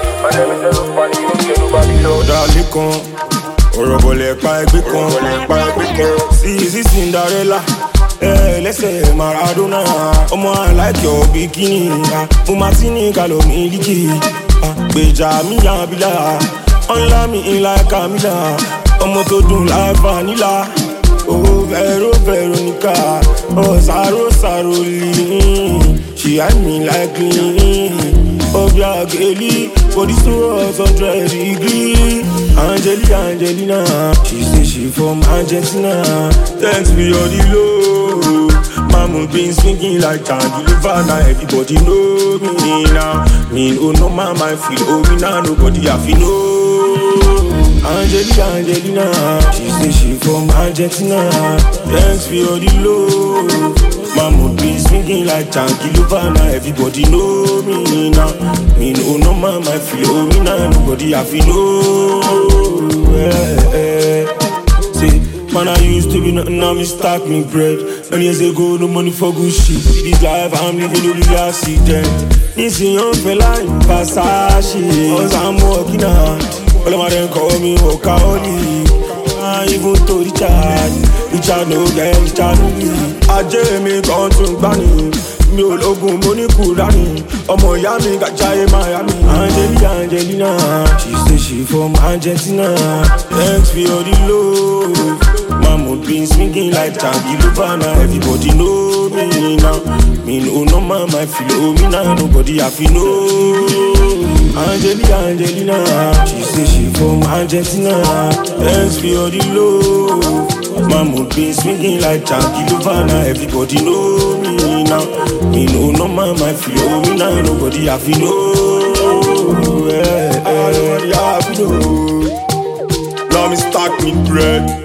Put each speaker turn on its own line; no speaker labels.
Dale kan, ọ̀rọ̀ bọ̀lẹ̀ pa ẹgbẹ́ kan. Sí Cinderella, lẹ́sẹ̀ Maradona. Ọmọ I like your bikini. Mo Martini kalo miliki. Gbèjà mi yabila, ọ̀nlá mi like Camila. Ọmọ tó dùn like vanilla. Oh, Veronica. Oh, Saro Lee. She had me like clean. Oh, Biageli. For this was 100 degree. Angelina. She say she from Argentina. Thanks for all the love. Mama been swinging like Tangiluva. Now everybody know me now. Me no mama feel oh me now. Nobody have to know. Angelina, she say she from Argentina. Thanks for all the love. Mama be swinging like Tangiluva. Now everybody know me now. Me no mama feel oh me now. Nobody have to know. Say, man I used to be nothing, now me stack me bread. 10 years ago, no money for good shit. See this life, I'm living with the accident. This young fella in Versace, cause I'm working hard. All of my them call me Okaoli. Even to Richard no get Richard no me. I me gone to Bani. Mi ò lógun mo ní Kúránì. Ọmọ ìyá mi gàjáyé Miami. Angelina, she say she from Argentina. Thanks for all the love. Mama been swinging like Tangiluva. Now everybody know me now. Me no mama feel oh me now. Nobody have to know. Angelina, she say she from Argentina. Thanks for all the love. Mama been swinging like Tangiluva. Now everybody know me now. Me no mama feel oh me now. Nobody have to know. Nobody have to know. Now me stack me bread.